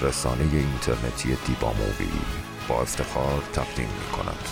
رسانه اینترنتی دیبا مووی با افتخار تقدیم می‌کند.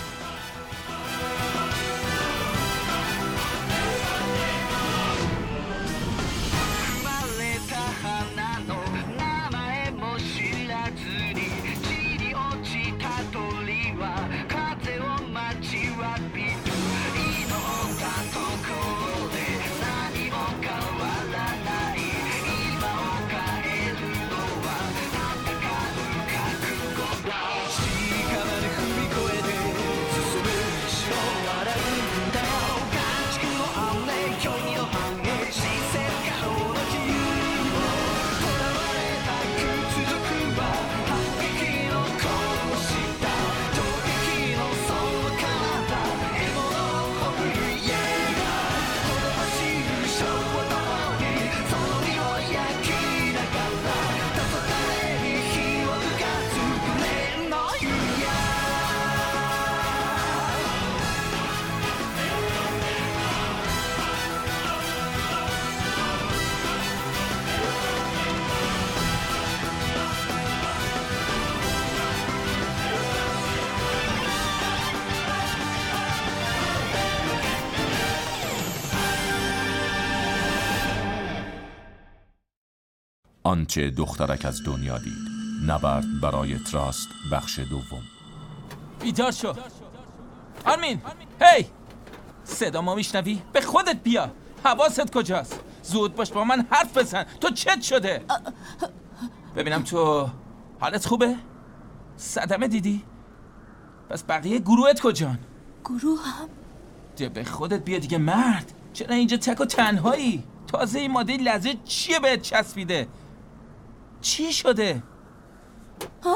آنچه دخترک از دنیا دید. نبرد برای تراست بخش دوم. بیدار شو آرمین. هی صدا ما میشنوی؟ به خودت بیا. حواست کجاست؟ زود باش با من حرف بزن. تو چت شده؟ ببینم تو حالت خوبه؟ صدمه دیدی؟ پس بقیه گروهت کجان؟ گروه هم؟ ده به خودت بیا دیگه مرد. چرا اینجا تک و تنهایی؟ تازه این ماده لذت چیه بهت چسبیده؟ چی شده؟ ها؟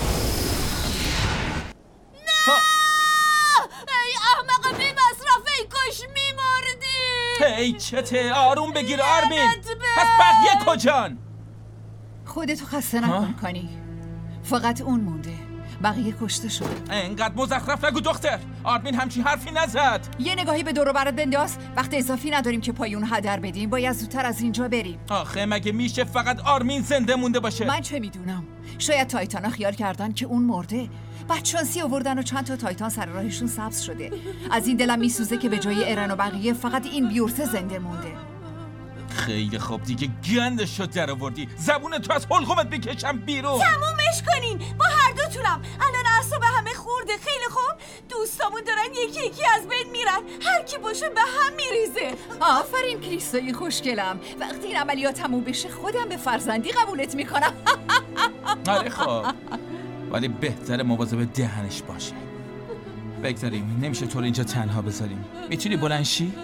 نه! ای احمق بی مصرف، ای کاش میمردی. هی چته؟ آروم بگیر آرمین. پس بقیه کجان؟ خودتو خسته نکن کنی. فقط اون مونده، بقیه کشته شد. اینقدر مزخرف نگو دختر. آرمین همچین حرفی نزد. یه نگاهی به دور و برات بنداز. وقت اضافی نداریم که پای اون هدر بدیم. باید زودتر از اینجا بریم. آخه مگه میشه فقط آرمین زنده مونده باشه؟ من چه میدونم. شاید تایتانا خیال کردن که اون مرده. بدشانسی آوردن و چند تا تایتان سر راهشون سبز شده. از این دلم میسوزه که به جای ارن و بقیه فقط این بیورته زنده مونده. خیلی خوب دیگه گندش شد در آوردی. زبون تو از حلقومت بکشم بیرون. تمومش کنین با هر دوتونم. الان اعصاب همه خورده. خیلی خوب، دوستامون دارن یکی یکی از بین میرن. هر کی باشه به هم میریزه. آفرین کریستای خوشگلم. وقتی این عملیات تموم بشه خودم به فرزندی قبولت میکنم. آره خب، ولی بهتره مواظب دهنش باشه. بگذاریم، نمیشه تو رو اینجا تنها بذاریم. میتونی بلند شی؟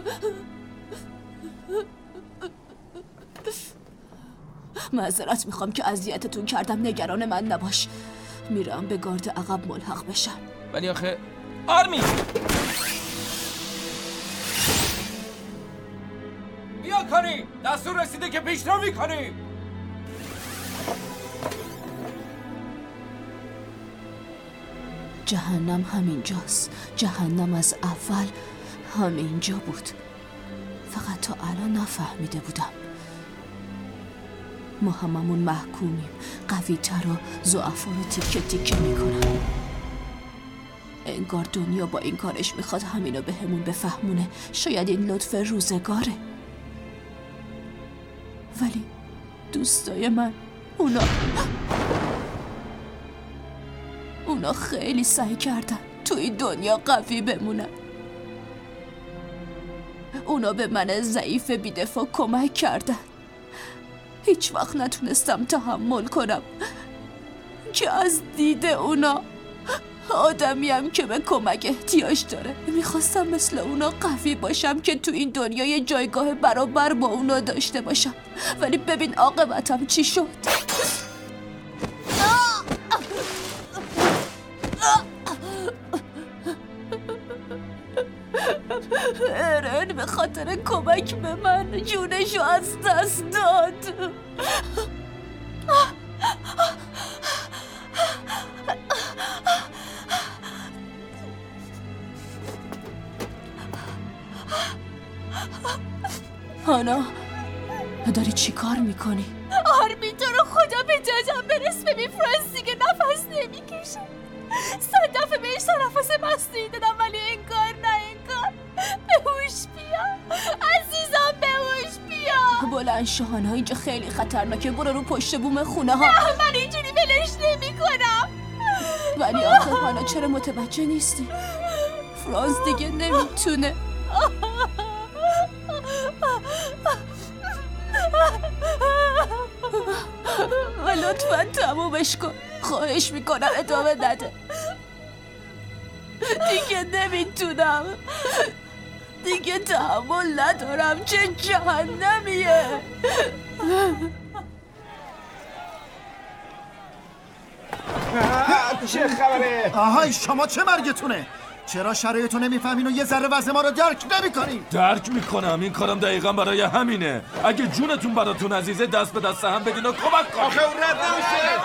معذرت میخوام که اذیتتون کردم. نگران من نباش. میرم به گارد عقب ملحق بشم. ولی آخه آرمین بیا کنی. دستور رسیده که پیشرو میکنی. جهنم همینجاست. جهنم از اول همینجا بود. فقط تا الان نفهمیده بودم. ما هممون محکومیم. قوی تر و ضعفا رو تیکه تیکه میکنن. انگار دنیا با این کارش میخواد همینو به همون بفهمونه. شاید این لطف روزگاره. ولی دوستای من اونا خیلی سعی کردن تو این دنیا قوی بمونن. اونا به من ضعیف بی‌دفاع کمک کردن. هیچ وقت نتونستم تحمل کنم که از دید اونا آدمیم که به کمک احتیاج داره. میخواستم مثل اونا قوی باشم که تو این دنیا یه جایگاه برابر با اونا داشته باشم. ولی ببین عاقبتم چی شد. ارن به خاطر کمک به من جونشو از دست داد. هانا داری چی کار میکنی؟ آرمین تو رو خدا به جاجم برس. ببین فرانس دیگه نفس نمیکشه. 100 دفعه بهش تنفس مصنوعی دادم ولی انگار نه انگار. به هوش بیا عزیزم، به هوش بیا. بلند شهانه، اینجا خیلی خطرناکه. برو رو پشت بوم خونه ها. نه من اینجوری ولش نمی کنم. ولی آخه حالا چرا متوجه نیستی؟ فرانس دیگه نمیتونه. لطفاً تمومش کن، خواهش میکنم ادامه نده. دیگه نمیتونم، دیگه تحمل ندارم. چه جهنمیه. چه خبره؟ آهای شما چه مرگتونه؟ چرا شرایطو نمیفهمین و یه ذره وضع ما رو درک نمیکنین؟ درک میکنم، این کارم دقیقا برای همینه. اگه جونتون براتون عزیزه دست به دست هم بدین و کمک کنین. آخه اون رد نمیشه.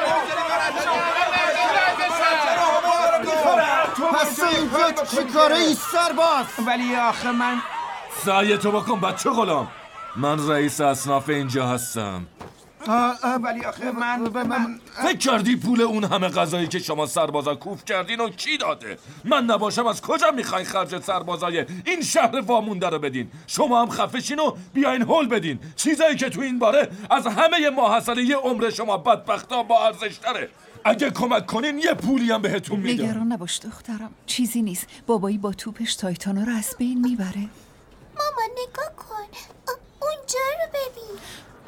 پس اینجا چی کاره ای سرباز؟ ولی آخه من سعی تو بکن بچه غلام. من رئیس اصناف اینجا هستم. ولی آخه من فکر کردی پول اون همه غذایی که شما سربازا کوف کردین و کی داده؟ من نباشم از کجا میخواین خرج سربازای این شهر وامونده رو بدین؟ شما هم خفشین و بیاین هول بدین. چیزایی که تو این باره از همه ماحصل یه عمر شما بدبختا با ارزش تره. اگه کمک کنین یه پولی هم بهتون میدم. نگران نباش دخترم، چیزی نیست. بابایی با توپش تایتانا رو از بین میبره. ماما نگاه کن، اونجا رو ببین.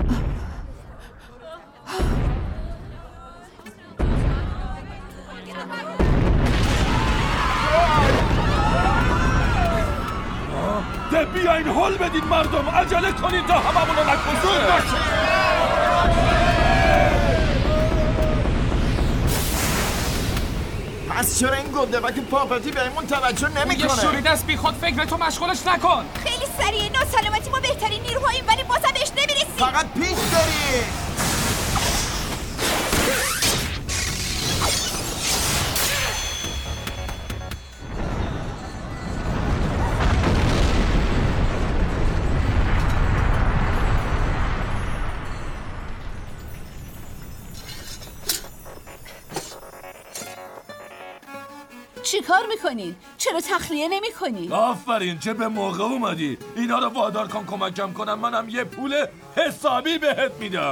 ده بیاین هول بدین مردم، عجله کنین تا هممونو نکشه. پس چرا این گندبک پاپتی بهمون توجه نمیکنه؟ یه شوری دست بی خود فکرتو مشغولش نکن. خیلی سریع ناسلامتی ما بهترین نیروهاییم ولی بازم بهش نمیرسیم. فقط پیش داری. چی کار میکنی؟ چرا تخلیه نمی کنی؟ آفرین، چه به موقع اومدی. اینا رو وادار کن کمکم کنم، منم یه پول حسابی بهت میدم.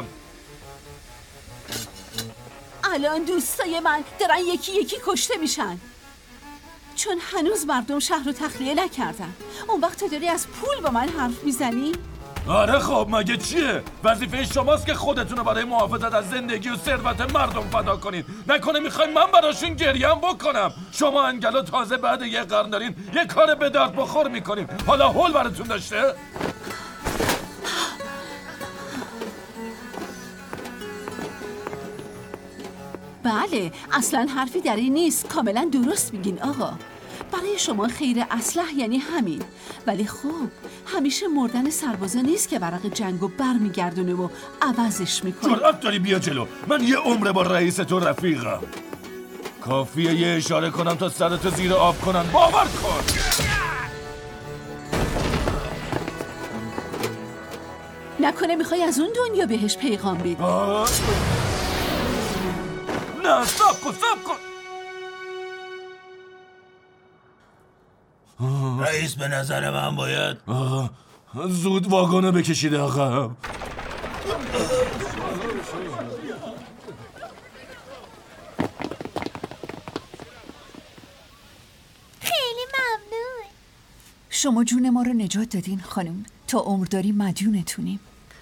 الان دوستای من دارن یکی یکی کشته میشن چون هنوز مردم شهر رو تخلیه نکردن. اون وقت تو داری از پول با من حرف میزنی؟ آره خب مگه چیه؟ وظیفه شماست که خودتون رو برای محافظت از زندگی و ثروت مردم فدا کنین. نکنه میخواین من براشون گریم بکنم. شما انگلا تازه بعد یه قرن دارین یه کار به درد بخور میکنین. حالا هول براتون داشته؟ بله، اصلا حرفی در این نیست. کاملا درست میگین آقا. برای شما خیر اصلح یعنی همین. ولی خب همیشه مردن سربازا نیست که ورق جنگو برمیگردونه و عوضش میکنه. جرأت داری بیا جلو. من یه عمره با رئیس تو رفیقم. کافیه یه اشاره کنم تا سرتو زیر آب کنن. باور کن. نکنه میخوای از اون دنیا بهش پیغام بدی؟ نه سب کن. رئیس به نظر من باید زود واگنه بکشید آقا. خیلی ممنون. شما جون ما رو نجات دادین خانم. تا عمرداری مدیونتونیم.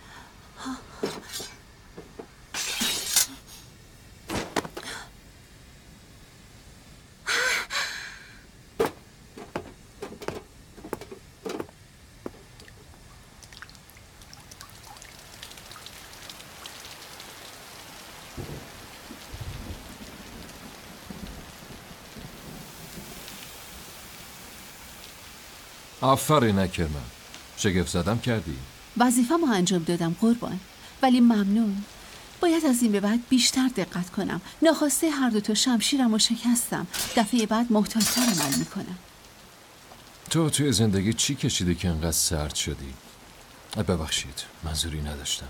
آفرین اکرمن، شگفت زدم کردی. وظیفه ما انجام دادم قربان، ولی ممنون. باید از این به بعد بیشتر دقت کنم. ناخواسته هر دوتا شمشیرم رو شکستم. دفعه بعد محتاط‌تر عمل میکنم. تو توی زندگی چی کشیدی که انقدر سرد شدی؟ ببخشید، منظوری نداشتم.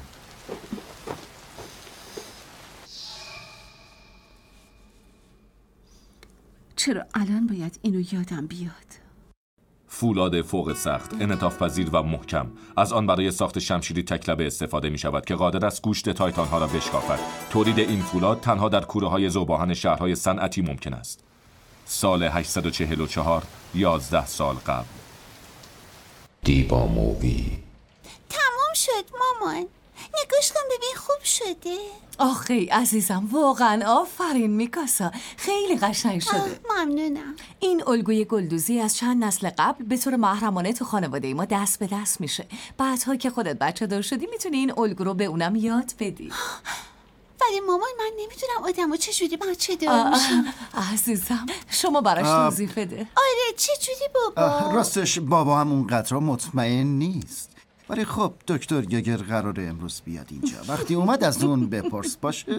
چرا الان باید اینو یادم بیاد؟ فولاد فوق سخت، انعطاف پذیر و محکم. از آن برای ساخت شمشیری تک‌لبه استفاده می شود که قادر است گوشت تایتان ها را بشکافد. تولید این فولاد تنها در کوره های ذوباهن شهرهای صنعتی ممکن است. سال 844، 11 سال قبل. دیبا مووی. تمام شد مامان. نگاش کن ببین خوب شده. آخی عزیزم، واقعا آفرین میکاسا، خیلی قشنگ شده. ممنونم. این الگوی گلدوزی از چند نسل قبل به طور محرمانه تو خانواده ما دست به دست میشه. بعدها که خودت بچه دار شدی میتونی این الگو رو به اونم یاد بدی. ولی مامان من نمیدونم آدمو چجوری بچه دار میشن. عزیزم شما براش توضیح بده. آره چجوری بابا؟ راستش بابا هم اونقدر مطمئن نیست، ولی خب دکتر گگر قراره امروز بیاد اینجا. وقتی اومد از اون بپرس باشه.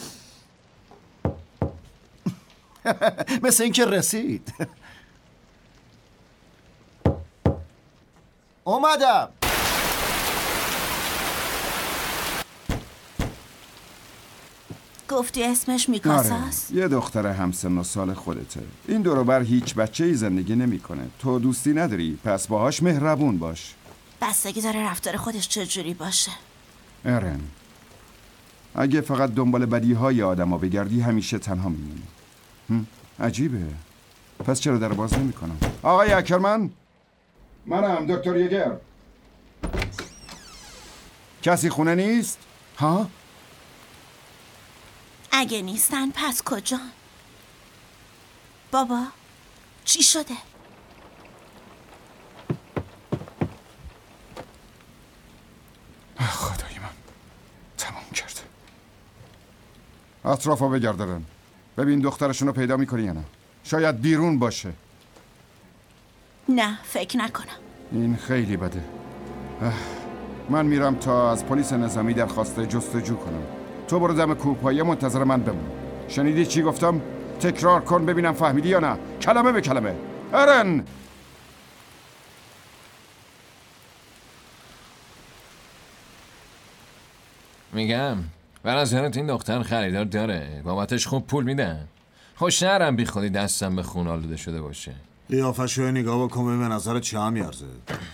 مثل اینکه رسید. اومدم. گفتی اسمش میکاساست؟ یه دختر همسن و سال خودته. این دور و بر هیچ بچه‌ای زندگی نمی‌کنه. تو دوستی نداری، پس باهاش مهربون باش. بستگی داره رفتار خودش چجوری باشه. ارن، اگه فقط دنبال بدیهای آدم‌ها بگردی همیشه تنها میمونی. عجیبه. پس چرا در باز نمی‌کنم؟ آقای اکرمن؟ منم دکتر یگر. کسی خونه نیست؟ ها؟ اگه نیستن پس کجا؟ بابا چی شده؟ خدای من تمام کرد. اطرافو بگردن، ببین دخترشونو پیدا میکنی یا نه. شاید بیرون باشه. نه فکر نکنم. این خیلی بده. من میرم تا از پلیس نظامی درخواست جستجو کنم. تو برو دم کوپایه منتظر من بمون. شنیدی چی گفتم؟ تکرار کن ببینم فهمیدی یا نه. کلمه به کلمه. ارن، میگم به نظرت این دختر خریدار داره؟ بابتش خوب پول میدن؟ خوش نرم بی خودی دستم به خون آلوده شده باشه. قیافه‌شو نگاه بکن، به نظرت چه هم میارزه؟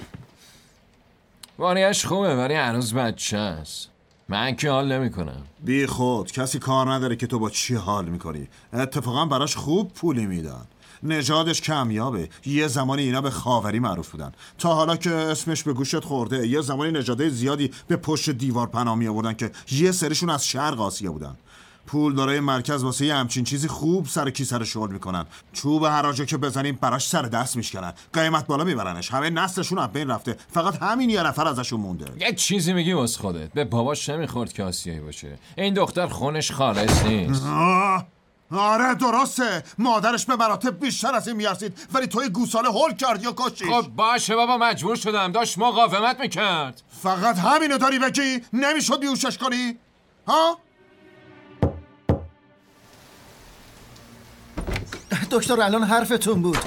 واریش خوبه ولی هنوز بچه است. من که حال نمی کنم. بی خود کسی کار نداره که تو با چی حال میکنی. اتفاقا براش خوب پولی میدن. نژادش کمیابه. یه زمانی اینا به خاوری معروف بودن، تا حالا که اسمش به گوشت خورده. یه زمانی نژادهای زیادی به پشت دیوار پناه می آوردن که یه سریشون از شرق آسیا بودن. پول دارای مرکز واسه یه همچین چیزی خوب سر کی سر شغل میکنن. چوب حراجو که بزنیم براش سر دست میشکنن، قیمت بالا میبرنش. همه نسلشون از بین رفته، فقط همین یه نفر ازشون مونده. یه چیزی میگی واسه خودت. به باباش نمیخورد که آسیایی باشه. این دختر خونش خالص نیست. آره درسته، مادرش به مراتب بیشتر از این میارزید، ولی توی گوساله هول کردی و کشیش. خب باشه بابا، مجبور شدم، داشت مقاومت میکرد. فقط همینو داری بگی؟ نمیشد بیوشش کنی؟ ها؟ دکتر الان حرفتون بود.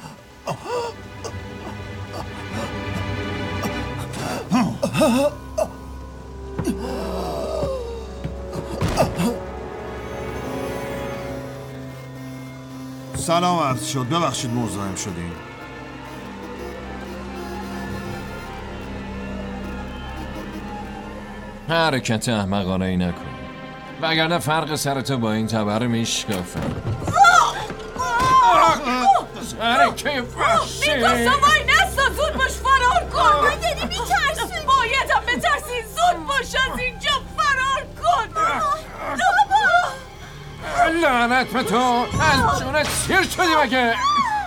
سلام عرض شد، ببخشید مزاحم شدیم. حرکت احمقانه ای نکن، وگرنه فرق سرتو با این تبر میشکافم. سرکه وحشی میکاسا وای نستا، زود باش فرار کن. من داری میترسی. بایدم بترسی، زود باش از اینجا فرار کن. لعنت به تو، از جونت سیر شدی مگه؟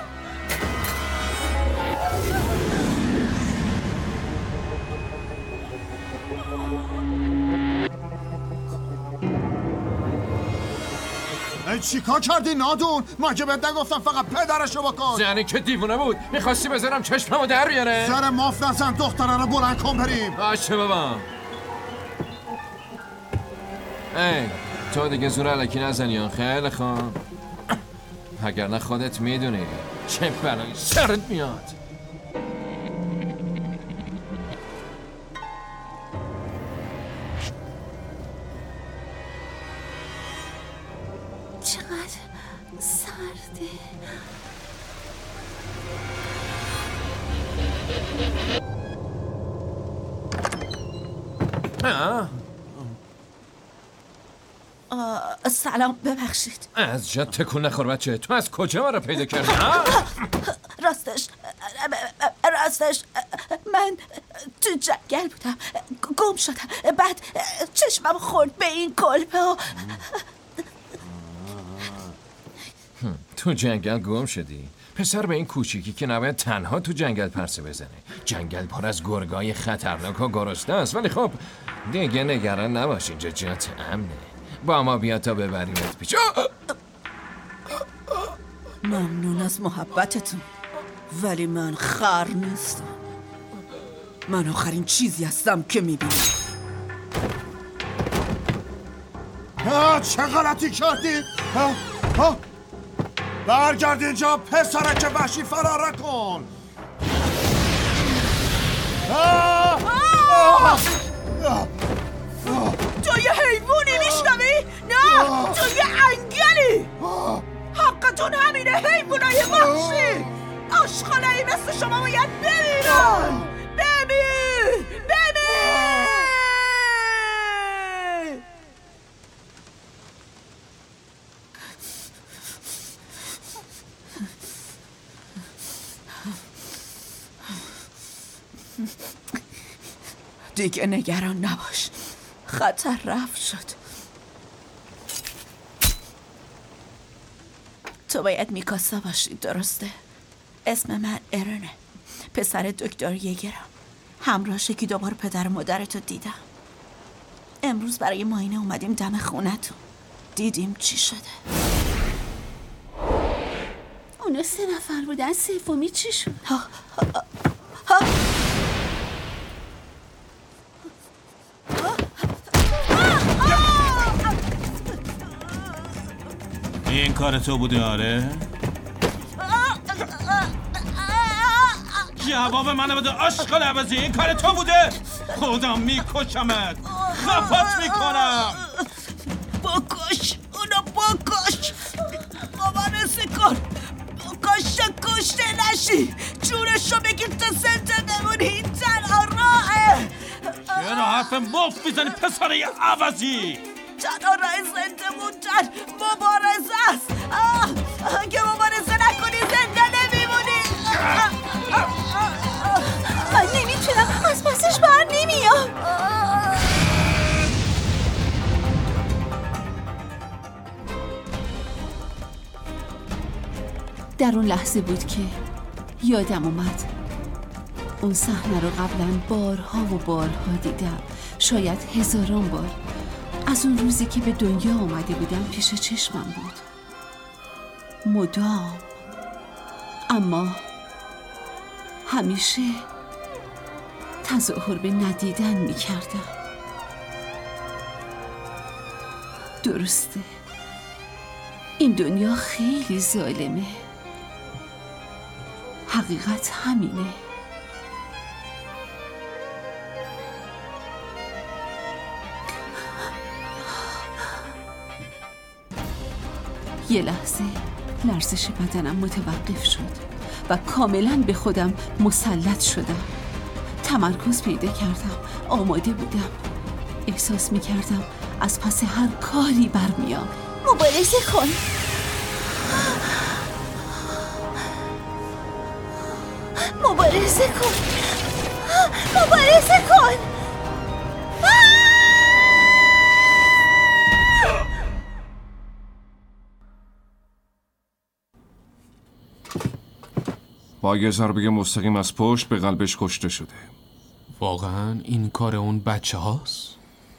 چیکار کردی نادون؟ مگه بهت نگفتم فقط پدرشو بکن؟ زنی که دیوونه بود، میخواستی بذارم چشممو در بیاره؟ سر ماف نزن، دختره رو بلند کن بریم. باشه بابا. ای تو دیگه زور علکی نزنی. خیلی خوب، اگر خودت میدونی چه بلایی سرت میاد. سرده. سلام، ببخشید. از جا تکون نخور بچه. تو از کجا ما رو پیدا کردی؟ راستش من تو جنگل بودم، گم شدم، بعد چشمم خورد به این کلبه و تو جنگل گم شدی؟ پسر به این کوچیکی که نباید تنها تو جنگل پرسه بزنه. جنگل پر از گرگای خطرناک و گرسنه است، ولی خب دیگه نگران نباش، اینجا جات امنه. با ما بیا تا ببریمت پیش. ممنون از محبتتون، ولی من خر نیستم. من آخرین چیزی هستم که میبینم. چه غلطی کردی؟ برگرد اینجا پسرک وحشی، فرار کن. تو یه حیوانی، میشنوی؟ نه، تو یه انگلی. حقتون همینه حیوانای وحشی. آشغالایی مثل شما باید بمیرن. بمیر. دیگه نگران نباش، خطر رفت شد. تو باید میکاسا باشی، درسته؟ اسم من ارنه، پسر دکتر یگرم. همراهش یکی دوبار پدر و مادرتو دیدم. امروز برای معاینه اومدیم دم خونتون، دیدیم چی شده. اونا 3 نفر بودن، سومی چی شد؟ این کار تو بوده؟ آره؟ جواب منو بده آشغال عوضی، این کار تو بوده؟ خودم میکشمت، خفت میکنم. بکش اونو، بکش. مبارزه کن، بکش کشته نشی. جونشو بگیر تا زنده بمونی، تنها راهه. چرا حرف مفت میزنی پسر عوضی؟ تنها راه زنده موندن مبارزه است. اگه مبارزه نکنی زنده نمیمونی. من نمیتونم، از پسش بر نمیام. در اون لحظه بود که یادم اومد اون صحنه رو قبلا بارها و بارها دیدم، شاید هزاران بار. از اون روزی که به دنیا آمده بودم پیش چشمم بود، مدام. اما همیشه تظاهر به ندیدن میکردم. درسته، این دنیا خیلی ظالمه. حقیقت همینه. یه لحظه لرزش بدنم متوقف شد و کاملا به خودم مسلط شدم. تمرکز پیدا کردم، آماده بودم. احساس میکردم از پس هر کاری برمیام. مبارزه کن. مبارزه کن. مبارزه کن. با یه ضربه مستقیم از پشت به قلبش کشته شده. واقعا این کار اون بچه هاست؟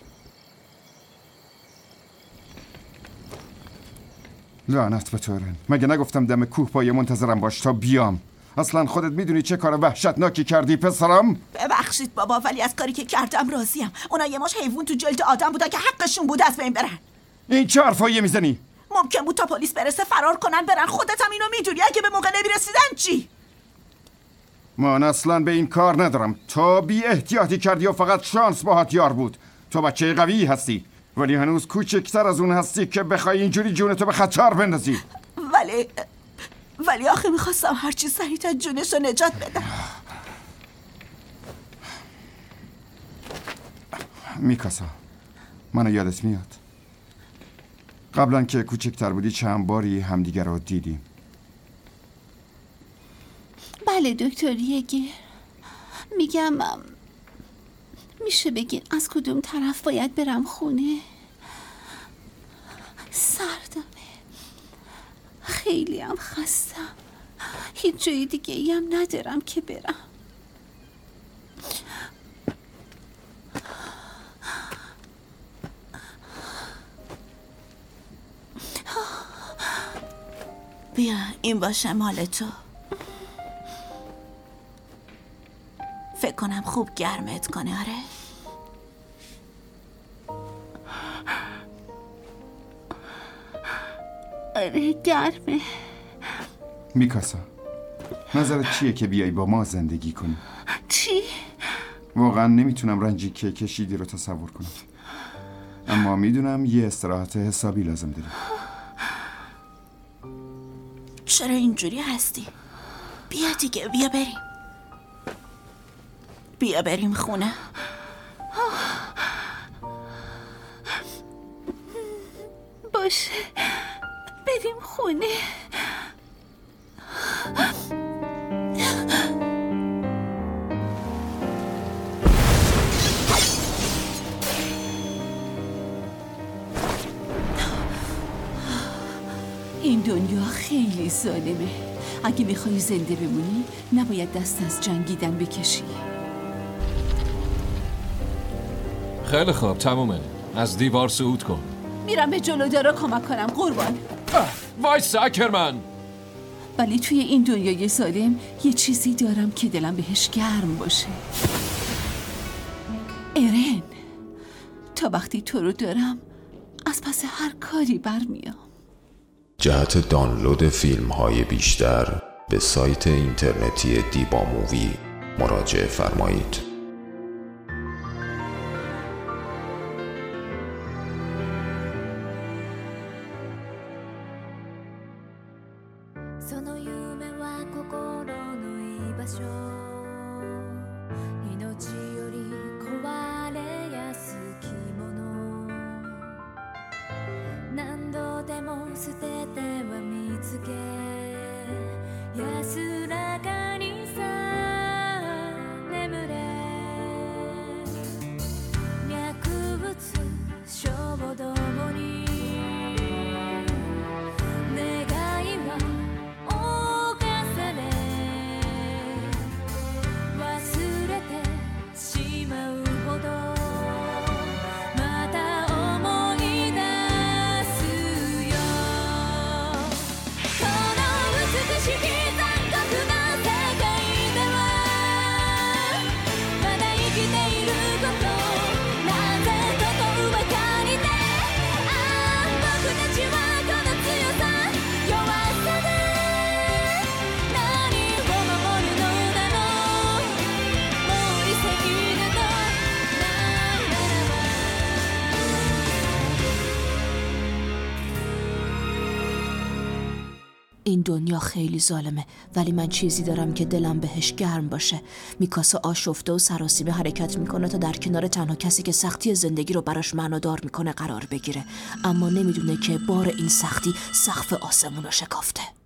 لعنت به تورن، مگه نگفتم دم کوه پای منتظرم باش تا بیام؟ اصلا خودت میدونی چه کار وحشتناکی کردی پسرم؟ ببخشید بابا، ولی از کاری که کردم راضیم. اونا یه مش حیوان تو جلد آدم بودن که حقشون بود از بین برن. این چه حرفایی میزنی؟ ممکن بود تا پلیس برسه فرار کنن برن. خودت هم اینو میدونی. اگه به موقع نمیرسیدن چی؟ من اصلا به این کار ندارم. تو بی احتیاطی کردی و فقط شانس باهات یار بود. تو بچه قوی هستی، ولی هنوز کوچکتر از اون هستی که بخوای اینجوری جونتو به خطر بندازی. ولی آخه میخواستم هرچی سریعتر جونش رو نجات بدم. میکاسا، منو یادت میاد؟ قبلا که کوچکتر بودی چند باری همدیگر رو دیدیم. بله دکتر یگیر. میگم میشه بگین از کدوم طرف باید برم خونه؟ سردمه، خیلی هم خستم، هیچ جای دیگه ای هم ندارم که برم. بیا این باشه مال تو. فکر کنم خوب گرمت کنه. آره آره گرمه. میکاسا، نظرت چیه که بیایی با ما زندگی کنی؟ چی؟ واقعا نمیتونم رنجی که کشیدی رو تصور کنم، اما میدونم یه استراحت حسابی لازم داری. چرا اینجوری هستی؟ بیا دیگه، بیا بریم، بیا بریم خونه. باشه بریم خونه. این دنیا خیلی ظالمه. اگه میخوای زنده بمونی نباید دست از جنگیدن بکشی. خیلی خوب، تمومه. از دیوار صعود کن. میرم به جلودارا کمک کنم قربان. وایس اکرمن. ولی توی این دنیای ظالم یه چیزی دارم که دلم بهش گرم باشه. ایرن، تا وقتی تو رو دارم از پس هر کاری برمیام. جهت دانلود فیلم های بیشتر به سایت اینترنتی دیبا مووی مراجعه فرمایید. این دنیا خیلی ظالمه، ولی من چیزی دارم که دلم بهش گرم باشه. میکاسا آشفته و سراسیمه حرکت میکنه تا در کنار تنها کسی که سختی زندگی رو براش معنادار میکنه قرار بگیره، اما نمیدونه که بار این سختی سقف آسمون رو شکافته.